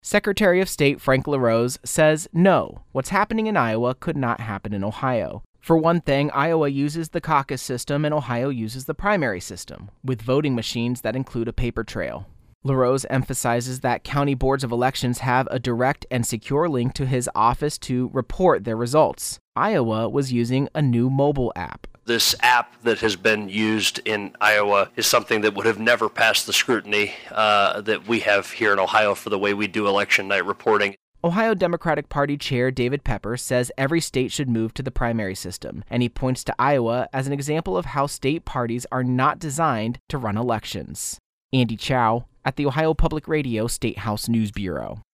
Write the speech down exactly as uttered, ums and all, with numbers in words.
Secretary of State Frank LaRose says no, what's happening in Iowa could not happen in Ohio. For one thing, Iowa uses the caucus system and Ohio uses the primary system, with voting machines that include a paper trail. LaRose emphasizes that county boards of elections have a direct and secure link to his office to report their results. Iowa was using a new mobile app. This app that has been used in Iowa is something that would have never passed the scrutiny uh, that we have here in Ohio for the way we do election night reporting. Ohio Democratic Party Chair David Pepper says every state should move to the primary system, and he points to Iowa as an example of how state parties are not designed to run elections. Andy Chow at the Ohio Public Radio State House News Bureau.